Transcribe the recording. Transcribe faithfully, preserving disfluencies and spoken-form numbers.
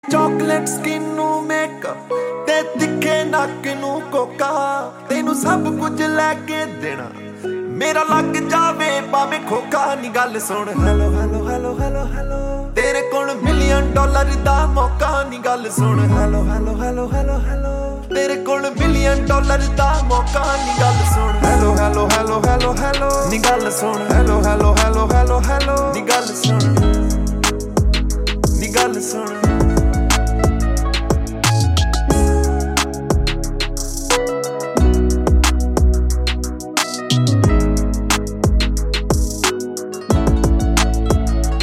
chocolate skin नू makeup ते तिखे नक नू कोका तेनू सब कुछ लैके देना मेरा लग जावे भावे खोखा नी गल सुन hello hello hello hello hello तेरे कोल मिलियन डॉलर दा मौका नी गल सुन hello hello hello hello hello तेरे कोल मिलियन डॉलर दा मौका नी गल सुन hello hello hello hello hello नी गल सुन hello hello hello hello hello नी गल सुन नी गल सुन